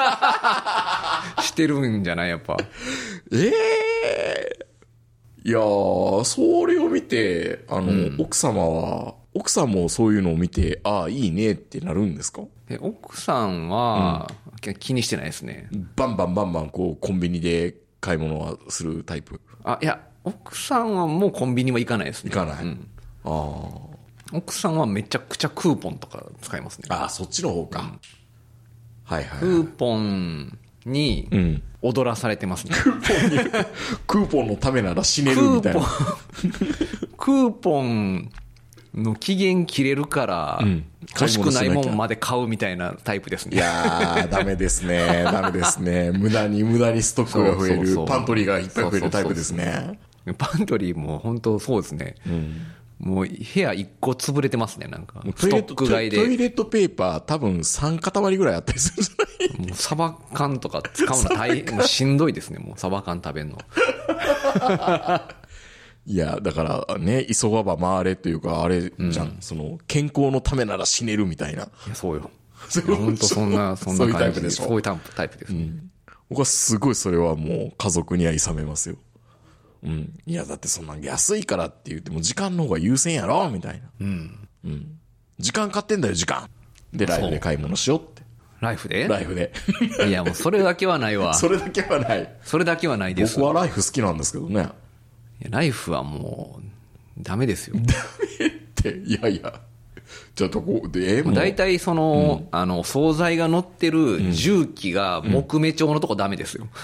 Speaker 2: してるんじゃないやっぱ。
Speaker 1: ええー。いやー、それを見て、あの、うん、奥様は、奥さんもそういうのを見て、ああ、いいねってなるんですか？
Speaker 2: え、奥さんは、うん、気にしてないですね。
Speaker 1: バンバンバンバン、こう、コンビニで買い物はするタイプ？
Speaker 2: あ、いや、奥さんはもうコンビニは行かないですね。
Speaker 1: 行かない。うん、あ
Speaker 2: あ。奥さんはめちゃくちゃクーポンとか使いますね。
Speaker 1: ああ、そっちの方か。うん、はいはい、はい。
Speaker 2: クーポンに、踊らされてますね。
Speaker 1: クーポンに、クーポンのためなら死ねるみたいな。
Speaker 2: クーポンの期限切れるから、うん、欲しくないもんまで買うみたいなタイプですね。
Speaker 1: いやー、ダメですね。ダメですね。無駄に無駄にストックが増える。そうそうそう、パントリーがいっぱい増えるタイプですね。そうそうそう、
Speaker 2: パントリーも本当そうですね。うん、もう部屋いっこ潰れてますね、なんか。
Speaker 1: ストック買いで。トイレットペーパー多分さん塊ぐらいあったりするんじゃない？
Speaker 2: もうサバ缶とか使うの大変、しんどいですね、もうサバ缶食べんの。
Speaker 1: いや、だからね、急がば回れというか、あれじゃん、うん、その、健康のためなら死ねるみたいな。い
Speaker 2: や、そうよ。本当そんな、そんな感じ。そういうタイプでしょ。そういうタイプです、ね。うん。
Speaker 1: 僕はすごいそれはもう家族には諌めますよ。うん。いや、だってそんな安いからって言っても時間の方が優先やろみたいな。うん。うん。時間買ってんだよ、時間。で、ライフで買い物しようって。
Speaker 2: ライフで？
Speaker 1: ライフで。
Speaker 2: いや、もうそれだけはないわ。
Speaker 1: それだけはない。
Speaker 2: それだけはないです。
Speaker 1: 僕はライフ好きなんですけどね。
Speaker 2: いや、ライフはもう、ダメですよ。
Speaker 1: ダメって、いやいや。じゃあどこで、
Speaker 2: もう大体その、うん、あの、惣菜が乗ってる重機が木目調のとこダメですよ。うん、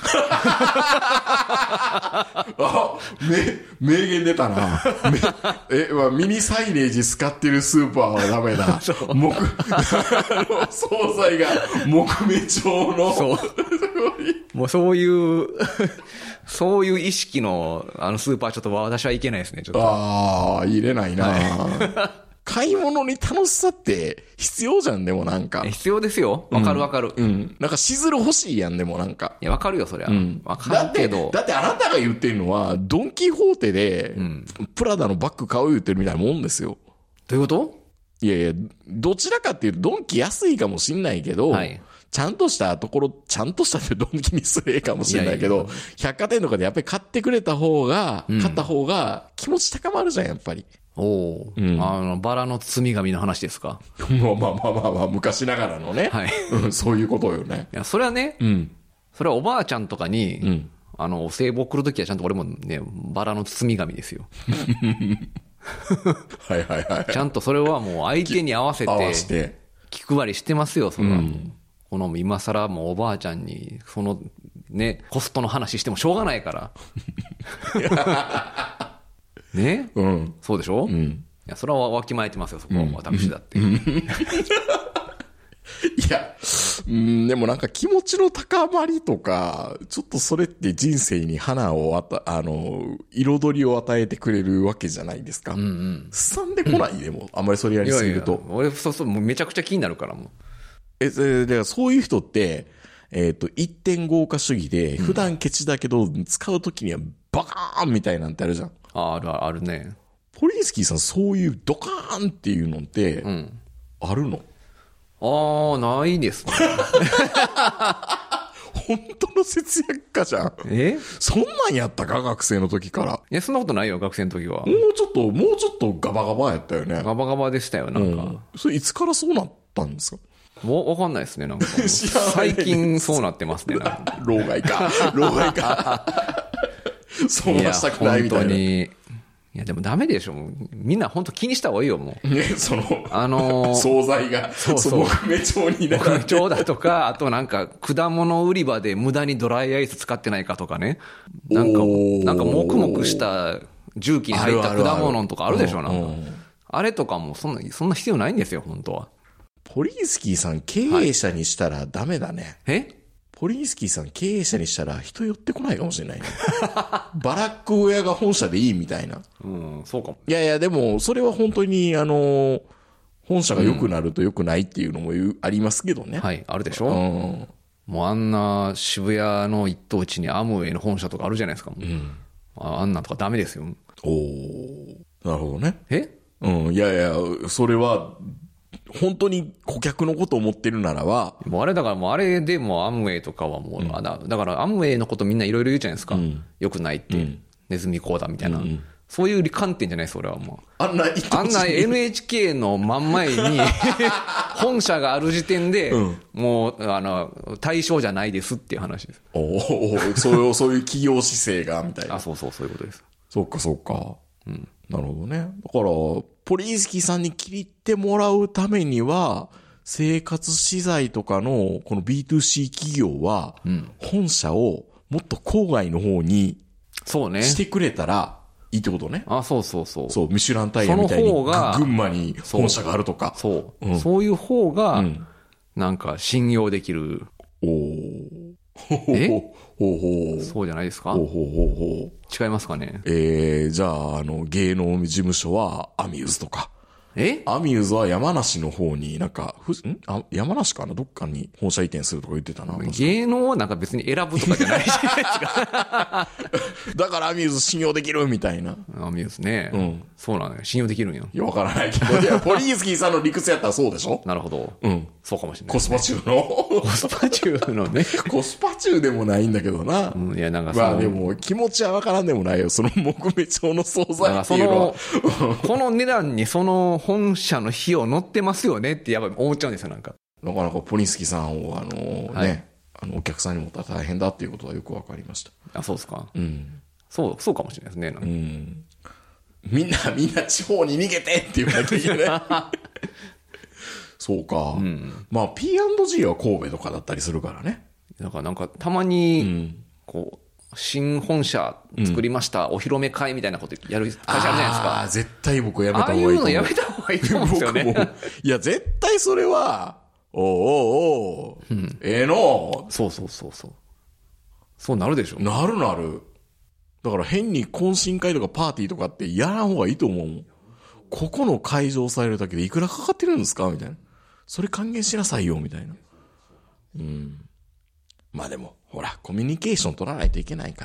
Speaker 1: あ、め、名言出たな。え、ミニサイネージ使ってるスーパーはダメだ。木、惣菜が木目調の。そう。
Speaker 2: もうそういう、そういう意識のあのスーパーちょっと私はいけないですね、ちょっと。
Speaker 1: ああ、入れないな。はい買い物に楽しさって必要じゃん、でもなんか。
Speaker 2: 必要ですよ。わかるわかる。
Speaker 1: うん。うん、なんかしずる欲しいやん、でもなんか。
Speaker 2: いや、わかるよ、そりゃ。うん。わかるけど。
Speaker 1: だって、だってあなたが言ってるのは、ドンキホーテで、うん、プラダのバッグ買う言ってるみたいなもんですよ。
Speaker 2: どういうこと？
Speaker 1: いやいや、どちらかっていうと、ドンキ安いかもしんないけど、はい。ちゃんとしたところ、ちゃんとしたってドンキにすれかもしれないけど、いやいや百貨店とかでやっぱり買ってくれた方が、うん、買った方が気持ち高まるじゃん、やっぱり。
Speaker 2: おお、うん、あの、バラの包み紙の話ですか？
Speaker 1: まあまあまあまあまあ、昔ながらのね。はい。うん、そういうことよね。
Speaker 2: いや、それはね、うん。それはおばあちゃんとかに、うん、あの、お歳暮送るときはちゃんと俺もね、バラの包み紙ですよ。
Speaker 1: はいはいはい。
Speaker 2: ちゃんとそれはもう相手に合わせて、合わせて気配りしてますよ、それは。うん、この今更もうおばあちゃんに、そのね、コストの話してもしょうがないから。ね、うん、そうでしょ、うん、いや、それはわきまえてますよ、そこは、私だって。うん、い
Speaker 1: や、うん、でもなんか気持ちの高まりとか、ちょっとそれって人生に花をあた、あの、彩りを与えてくれるわけじゃないですか。うんうん。すさんでこない、でも、あんまりそれやりすぎると。いやいや
Speaker 2: 俺、そうそう、もうめちゃくちゃ気になるからもう。
Speaker 1: え、で、でそういう人って、えっと、一点豪華主義で、普段ケチだけど、使うときにはバカーンみたいなんてあるじゃん。
Speaker 2: あ、あるあるね。
Speaker 1: ポリンスキーさん、そういうドカーンっていうのって、うん、あるの？
Speaker 2: ああ、ないですね。
Speaker 1: 本当の節約家じゃん。え？そんなんやったか、学生の時から。
Speaker 2: いや、そんなことないよ、学生の時は。
Speaker 1: もうちょっと、もうちょっとガバガバやったよね。
Speaker 2: ガバガバでしたよ、なんか。うん、
Speaker 1: それいつからそうなったんですか？
Speaker 2: もうわかんないですね、なんか。最近そうなってますね、なんか。
Speaker 1: 老害か。老害か。そうはしたくないみたいな。
Speaker 2: いや、本当に。 いやでもダメでしょ。みんな本当気にした方がいいよ、もう。
Speaker 1: ね、その、
Speaker 2: あのー、
Speaker 1: 惣菜が、そうそう。木目調になる。
Speaker 2: 木目調だとか、あとなんか、果物売り場で無駄にドライアイス使ってないかとかね。なんか、なんか、もくもくした重機に入った果物とかあるでしょ、なんか。あれとかも、そんな、そんな必要ないんですよ、本当は。
Speaker 1: ポリンスキーさん経営者にしたらダメだね。
Speaker 2: はい、え
Speaker 1: ポリンスキーさん経営者にしたら人寄ってこないかもしれないね。バラック小屋が本社でいいみたいな。
Speaker 2: うん、そうかも。
Speaker 1: いやいや、でも、それは本当に、あの、本社が良くなると良くないっていうのもありますけどね。うん、
Speaker 2: はい、あるでしょ、うん、もうあんな渋谷の一等地にアムウェイの本社とかあるじゃないですか。うん、あんなんとかダメですよ。
Speaker 1: おー、なるほどね。
Speaker 2: え
Speaker 1: うん、いやいや、それは、本当に顧客のことを思ってるならば。
Speaker 2: もうあれだからもうあれでもアムウェイとかはもう、うん、だ, だからアムウェイのことみんないろいろ言うじゃないですか。うん、良くないって、うん、ネズミ講だみたいな、うん。そういう観点じゃないです、俺はもう。
Speaker 1: あんな、
Speaker 2: あんな エヌエイチケー の真ん前に本社がある時点で、うん、もう、あの、対象じゃないですっていう話です。
Speaker 1: おお、そういう、そういう企業姿勢が、みたいな。
Speaker 2: あ、そうそう、そういうことです。
Speaker 1: そっかそっか。うん。なるほどね。だから、ポリンスキーさんに切り入ってもらうためには、生活資材とかのこの ビーツーシー 企業は、本社をもっと郊外の方にしてくれたらいいってことね。
Speaker 2: あ、そうそうそう。
Speaker 1: そう、ミシュランタイヤみたいに群馬に本社があるとか。
Speaker 2: そう。うん、そういう方が、なんか信用できる。
Speaker 1: おー。
Speaker 2: え
Speaker 1: ほうほう。
Speaker 2: そうじゃないですか。
Speaker 1: ほうほうほうほ
Speaker 2: う。違いますかね。
Speaker 1: えー、じゃあ、あの、芸能事務所はアミューズとか。
Speaker 2: え
Speaker 1: アミューズは山梨の方になんか、ふんあ山梨かなどっかに本社移転するとか言ってたな。
Speaker 2: 芸能はなんか別に選ぶとかじゃないじゃないですか。
Speaker 1: だからアミューズ信用できるみたいな。
Speaker 2: アミューズね。
Speaker 1: うん。
Speaker 2: そうなのよ。信用できるんよ。
Speaker 1: いや、わからないけど。いや、ポリンスキーさんの理屈やったらそうでしょ。
Speaker 2: なるほど。
Speaker 1: うん。
Speaker 2: そうかもしれない、
Speaker 1: ね。コスパ中の。
Speaker 2: コスパ中のね。
Speaker 1: コスパ中でもないんだけどな。
Speaker 2: うん、いや、なんかその。
Speaker 1: まあでも、気持ちはわからんでもないよ。その木目調の惣菜っていうのは。
Speaker 2: この値段にその本社の費用乗ってますよねってやっぱ思っちゃうんですよ、なんか。
Speaker 1: なかなかポリンスキーさんを、あのー、はい、ね、あの、お客さんにもったら大変だっていうことはよくわかりました。
Speaker 2: あ、そうですか。
Speaker 1: うん。
Speaker 2: そう、そうかもしれないですね。
Speaker 1: うん。みんな、みんな地方に逃げてって言わなきゃいけない。そうか。うん、まあ、ピーアンドジー は神戸とかだったりするからね。
Speaker 2: だからなんか、たまに、こう、新本社作りました、うん、お披露目会みたいなことやる会社あるじゃないですか。
Speaker 1: ああ、絶対僕やめた方がいいと思う。
Speaker 2: ああいうのやめた方がいいと思うんですよね。僕も
Speaker 1: いや、絶対それは、おうおうおう、うん、ええの
Speaker 2: そうそうそうそう。そうなるでしょ。
Speaker 1: なるなる。だから変に懇親会とかパーティーとかってやらん方がいいと思うもん。ここの会場されるだけでいくらかかってるんですかみたいな。それ還元しなさいよ、みたいな。うん。まあでも、ほら、コミュニケーション取らないといけないから。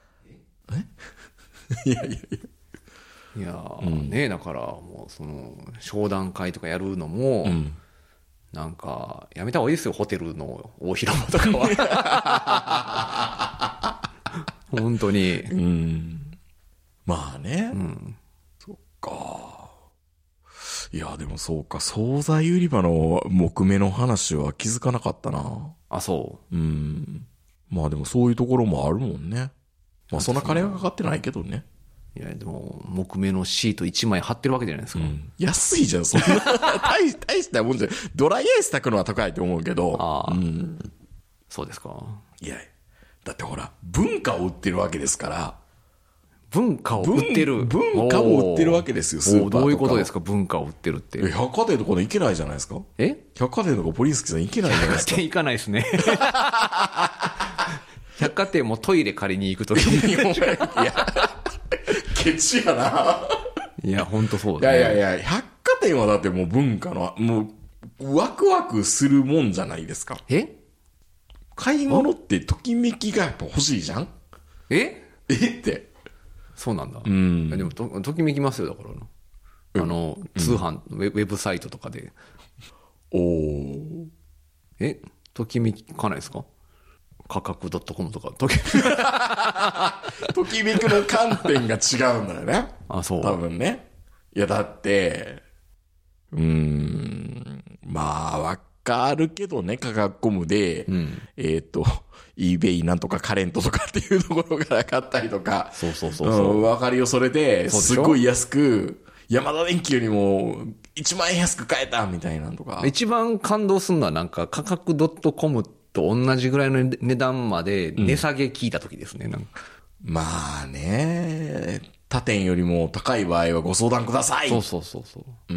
Speaker 1: えいやいやいや。
Speaker 2: いやー、うん、ね、だからもうその商談会とかやるのも、うん、なんかやめた方がいいですよ、ホテルの大広間とかは。本当に。
Speaker 1: うん。まあね。
Speaker 2: うん。
Speaker 1: そっか。いや、でもそうか、惣菜売り場の木目の話は気づかなかったな。
Speaker 2: あ、そ
Speaker 1: う。うん。まあでもそういうところもあるもんね。まあそんな金がかかってないけどね。
Speaker 2: いや、でも、木目のシートいちまい貼ってるわけじゃないですか。うん、
Speaker 1: 安いじゃん、そんな。大, 大したもんじゃん。ドライアイス炊くのは高いと思うけど。
Speaker 2: ああ。
Speaker 1: うん。
Speaker 2: そうですか。
Speaker 1: いや、だってほら、文化を売ってるわけですから。
Speaker 2: 文化を売ってる
Speaker 1: 文化を売ってるわけですよ、スーパーとか。
Speaker 2: どういうことですか、文化を売ってるって。
Speaker 1: 百貨店とかで行けないじゃないですか。
Speaker 2: え
Speaker 1: 百貨店とかポリンスキーさん行けないじゃないですか。
Speaker 2: 百貨店行かないですね。百貨店もトイレ借りに行くときに。いや、
Speaker 1: ケチやな。
Speaker 2: いや、ほんとそうだね。
Speaker 1: いやいやいや、百貨店はだってもう文化の、もう、ワクワクするもんじゃないですか。
Speaker 2: え
Speaker 1: 買い物ってときめきがやっぱ欲しいじゃん。
Speaker 2: え
Speaker 1: えって。
Speaker 2: そうなんだ。
Speaker 1: うん。
Speaker 2: でもと、ときめきますよ、だから。あの、うん、通販、ウェブサイトとかで。
Speaker 1: おー。
Speaker 2: えときめかないですか？価格 .com とか、とき、
Speaker 1: ときめくの観点が違うんだよね。
Speaker 2: あ、そう。
Speaker 1: 多分ね。いや、だって、うーん、まあ、わかるけどね、価格コムで、うん、えっと、eBay なんとかカレントとかっていうところから買ったりとか。
Speaker 2: そうそうそうそう。
Speaker 1: うん、わかるよ、それで、すごい安く、ヤマダ電機よりもいちまんえん安く買えたみたいなとか。
Speaker 2: 一番感動するのはなんか価格 .com と同じぐらいの値段まで値下げ聞いた時ですね。うん、なんか
Speaker 1: まあね、他店よりも高い場合はご相談ください。
Speaker 2: そうそうそうそう。
Speaker 1: うん。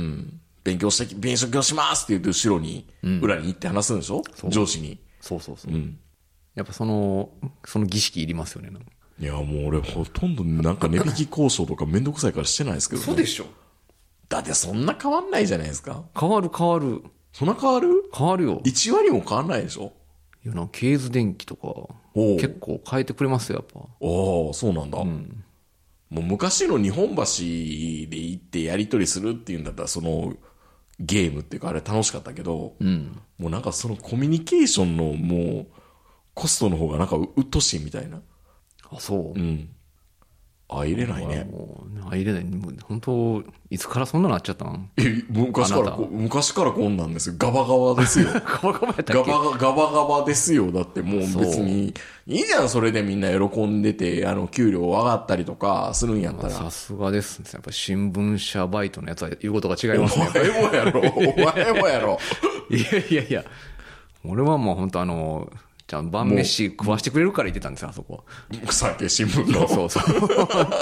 Speaker 1: 勉強して、勉強しますって言って後ろに、うん、裏に行って話すんでしょ、上司に。
Speaker 2: そうそうそう。うん。やっぱその、その儀式いりますよね。なんか
Speaker 1: いや、もう俺ほとんどなんか値引き交渉とかめんどくさいからしてないですけどね。
Speaker 2: そうでしょ。
Speaker 1: だってそんな変わんないじゃないですか。
Speaker 2: 変わる変わる。
Speaker 1: そんな変わる？
Speaker 2: 変わるよ。
Speaker 1: いち割も変わんないでしょ。
Speaker 2: いやな、ケーズ電機とか、結構変えてくれますよ、やっぱ。
Speaker 1: ああ、そうなんだ。うん。もう昔の日本橋で行ってやり取りするっていうんだったら、その、ゲームっていうかあれ楽しかったけど、うん、もうなんかそのコミュニケーションのもう、コストの方がなんかうっとしいみたいな。
Speaker 2: あ、そう。
Speaker 1: うん。あ、入れないね。
Speaker 2: もう、入れない。もう本当、いつからそんなのなっちゃったん？
Speaker 1: え、昔からこ、昔からこんなんですよ。ガバガバですよ。
Speaker 2: ガバガバやったっけ？
Speaker 1: ガバガバガバですよ。だってもう別に、いいじゃん、それでみんな喜んでて、あの、給料上がったりとかするんやったら。
Speaker 2: さすがですね。やっぱ新聞社バイトのやつは言うことが違いますね。
Speaker 1: お前もやろ。お前もやろ。
Speaker 2: いやいやいや。俺はもう本当あの、じゃあ晩飯食わしてくれるから言ってたんですよ、あそこ。
Speaker 1: 酒新聞の。
Speaker 2: そうそう。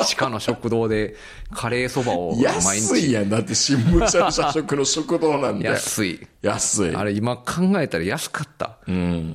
Speaker 2: 地下の食堂でカレーそばを毎日。
Speaker 1: 安いやん。だって新聞社の社食の食堂なんで。
Speaker 2: 安い。
Speaker 1: 安い。
Speaker 2: あれ今考えたら安かった。うん。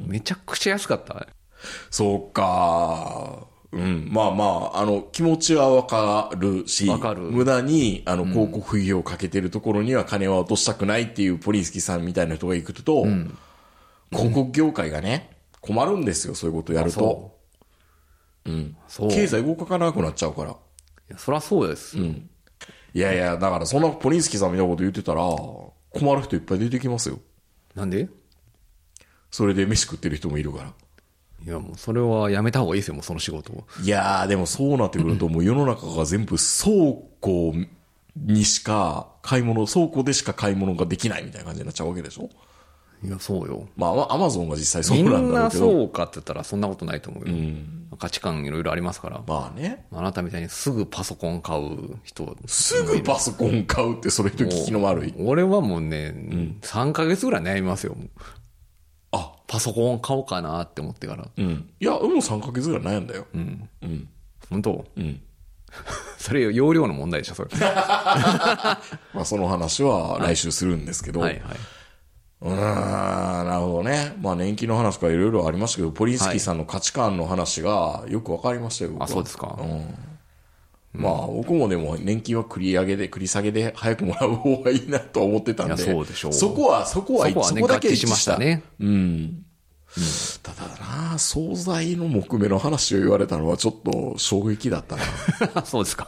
Speaker 2: めちゃくちゃ安かった。
Speaker 1: そうか。うん。まあまあ、あの、気持ちはわかるし。
Speaker 2: わかる。
Speaker 1: 無駄に、あの、広告費をかけてるところには金は落としたくないっていうポリンスキーさんみたいな人が行くと、うん、広告業界がね、困るんですよ、そういうことやると。う。うん。そう。経済動かなくなっちゃうから。い
Speaker 2: や、そりゃそうです。
Speaker 1: うん。いやいや、だからそんなポリンスキーさんみたいなこと言ってたら、困る人いっぱい出てきますよ。
Speaker 2: なんで？
Speaker 1: それで飯食ってる人もいるから。
Speaker 2: いや、もうそれはやめた方がいいですよ、もうその仕事を。
Speaker 1: いやー、でもそうなってくると、もう世の中が全部倉庫にしか買い物、倉庫でしか買い物ができないみたいな感じになっちゃうわけでしょ？
Speaker 2: いや、そうよ。
Speaker 1: まあ、アマゾンが実際そうなんだろうけど。
Speaker 2: みんなそうかって言ったらそんなことないと思うよ。うん、価値観いろいろありますから。
Speaker 1: まあね。
Speaker 2: あなたみたいにすぐパソコン買う人。
Speaker 1: すぐパソコン買うってそれ人聞きの悪い。
Speaker 2: 俺はもうね、うん、さんかげつぐらい悩みますよ。あ、パソコン買おうかなって思ってから。
Speaker 1: うん。いや、もうさんかげつぐらい悩んだよ。うん。
Speaker 2: うん。本当？うん。それ容量の問題でしょ、それ。
Speaker 1: まあその話は来週するんですけど。はい、はい、はい。うーん、なるほどね。まあ年金の話からいろいろありましたけど、ポリンスキーさんの価値観の話がよくわかりましたよ。
Speaker 2: あ、そうですか。うん。
Speaker 1: まあ僕もでも年金は繰り上げで、繰り下げで早くもらう方がいいなと思ってたんで。
Speaker 2: いや、そうでしょう。
Speaker 1: そこは、そこは、
Speaker 2: そこはね、そこだけ一致しましたね。うん。うん、
Speaker 1: ただな、惣菜の木目の話を言われたのはちょっと衝撃だったな。
Speaker 2: そうですか。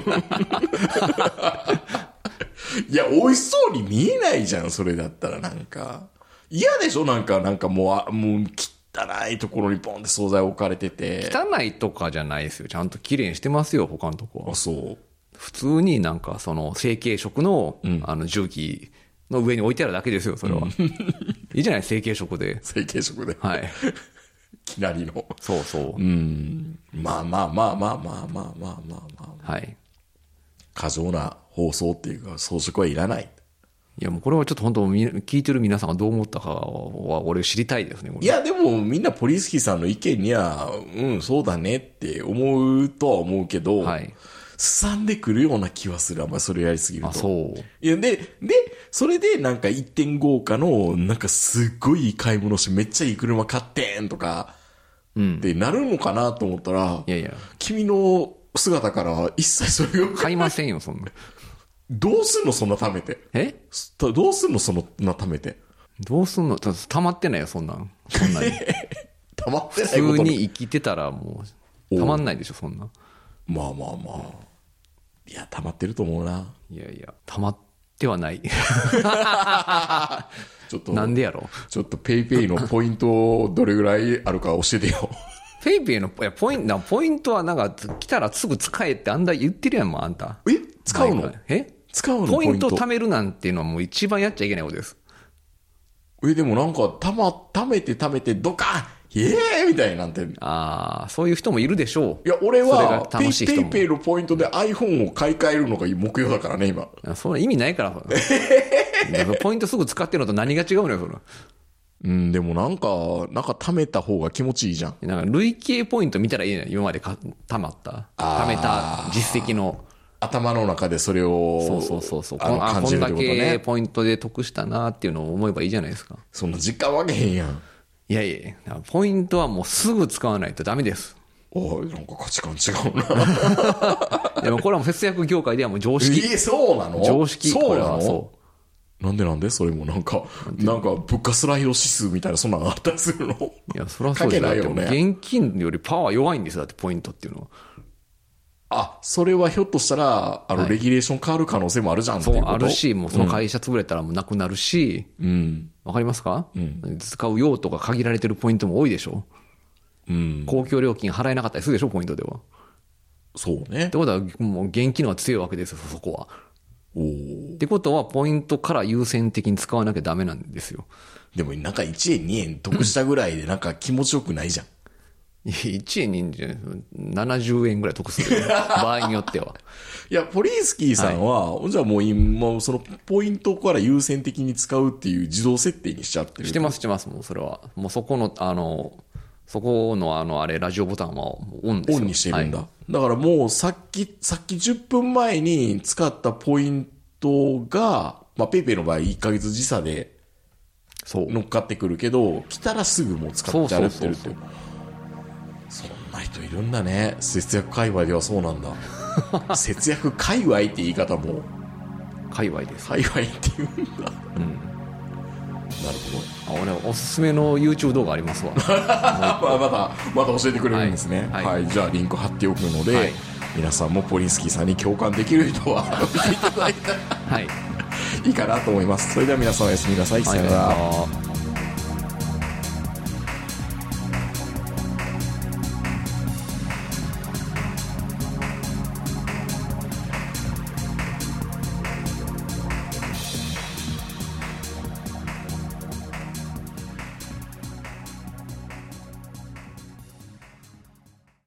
Speaker 1: いや、美味しそうに見えないじゃん、それだったらなんか。嫌でしょなんか、なんかもう、もう汚いところにポンって惣菜置かれてて。
Speaker 2: 汚いとかじゃないですよ。ちゃんと綺麗にしてますよ、他のとこは。
Speaker 1: あ、そう。
Speaker 2: 普通になんか、その、成形食の、うん、あの、重機の上に置いてあるだけですよ、それは。うん、いいじゃない、成形食で。
Speaker 1: 成形食で。
Speaker 2: はい。
Speaker 1: きなりの。
Speaker 2: そうそう。
Speaker 1: うん。まあまあまあまあまあまあまあまあまあ。
Speaker 2: はい。
Speaker 1: 過剰な放送っていうか装飾はいらない。
Speaker 2: いやもうこれはちょっと本当聞いてる皆さんがどう思ったかは俺知りたいですね。
Speaker 1: いやでもみんなポリンスキーさんの意見にはうんそうだねって思うとは思うけど、はい、すさんでくるような気はする。あんまりそれやりすぎると。
Speaker 2: あ、そう。
Speaker 1: いやででそれでなんか いってんご かのなんかすっごい買い物してめっちゃいい車買ってんとか、うん、ってなるのかなと思ったら、
Speaker 2: いやいや
Speaker 1: 君の姿から一切それを
Speaker 2: 買いませんよそんな。
Speaker 1: どうすんのそんな貯めて。
Speaker 2: え？
Speaker 1: どうすんのそんな貯めて。
Speaker 2: どうすんの？溜まってないよそんなん。そんなに。
Speaker 1: 溜まってないこと。
Speaker 2: 普通に生きてたらもう溜まんないでしょそんな。
Speaker 1: まあまあまあ。いや溜まってると思うな。
Speaker 2: いやいや溜まってはない。
Speaker 1: ちょっと
Speaker 2: なんでやろ。
Speaker 1: ちょっとペイペイのポイントどれぐらいあるか教えてよ。
Speaker 2: ペイペイのポイント、ポイントはなんか来たらすぐ使えってあんだ言ってるやんもんあんた。
Speaker 1: え使うの？
Speaker 2: え？
Speaker 1: 使うの？
Speaker 2: ポイント貯めるなんていうのはもう一番やっちゃいけないことです。
Speaker 1: え、でもなんか、たま、貯めて貯めて、ドカンええー、みたいなんて。
Speaker 2: ああ、そういう人もいるでしょ
Speaker 1: う。いや、俺は、
Speaker 2: ペイペイ
Speaker 1: ペイのポイントで iPhone を買い替えるのが目標だからね、今。
Speaker 2: それ意味ないから。ポイントすぐ使ってるのと何が違うのよ、それ。
Speaker 1: うん、でもなんか、なんか貯めた方が気持ちいいじゃん。
Speaker 2: なんか累計ポイント見たらいいね。今までか貯まった。貯めた実績の。
Speaker 1: 頭の中でそれを、
Speaker 2: そうそうそうそう。
Speaker 1: あの感じるってことね。
Speaker 2: こんだけポイントで得したなっていうのを思えばいいじゃないですか。
Speaker 1: そんな実感わけへんやん。
Speaker 2: いやいやいや、ポイントはもうすぐ使わないとダメです。
Speaker 1: おい、なんか価値観違うな。
Speaker 2: でもこれはもう節約業界ではもう常識。
Speaker 1: えー、そうなの？
Speaker 2: 常識。
Speaker 1: そうなの？そう。なんでなんでそれもなんか、なんか物価スライド指数みたいなそんなのあったりするの？い
Speaker 2: や、そりゃそうですよ。
Speaker 1: 書けないよね。
Speaker 2: 現金よりパワー弱いんですよ、だってポイントっていうのは。
Speaker 1: あ、それはひょっとしたら、あの、はい、レギュレーション変わる可能性もあるじゃんっていうこと。
Speaker 2: そう、あるし、もうその会社潰れたらもうなくなるし、うん。わかりますか？うん。使う用途が限られてるポイントも多いでしょ？うん。公共料金払えなかったりするでしょ、ポイントでは。
Speaker 1: そうね。
Speaker 2: ってことは、もう現金の方が強いわけですよ、そこは。おー。ってことは、ポイントから優先的に使わなきゃダメなんですよ。
Speaker 1: でも、なんかいちえんにえん得したぐらいでなんか気持ちよくないじゃん。
Speaker 2: いちえんにななじゅうえんぐらい得する、ね、場合によっては。
Speaker 1: いや、ポリンスキーさんは、はい、じゃあもう今、そのポイントから優先的に使うっていう自動設定にしちゃってる。
Speaker 2: してます、してます、もうそれは。もうそこの、あの、そこのあの、あれ、ラジオボタンはオンですよ。
Speaker 1: オンにしてるんだ。はい、だからもうさっき、さっきじゅっぷんまえに使ったポイントが、まあ、ペイペイの場合いっかげつ時差で乗っかってくるけど、来たらすぐもう使っちゃうってるって。そうそうそうそう。そんな人いるんだね。節約界隈ではそうなんだ。節約界隈って言い方も。
Speaker 2: 界隈です。
Speaker 1: 界隈って言うんだ。うん。なるほ
Speaker 2: ど。あ、俺おすすめの YouTube 動画ありますわ。ま
Speaker 1: あまた、また教えてくれるんですね。はい。はいはい、じゃあリンク貼っておくので、はい、皆さんもポリンスキーさんに共感できる人は見ていただいたら、はい、いいかなと思います。それでは皆さんおやすみなさい。さよなら。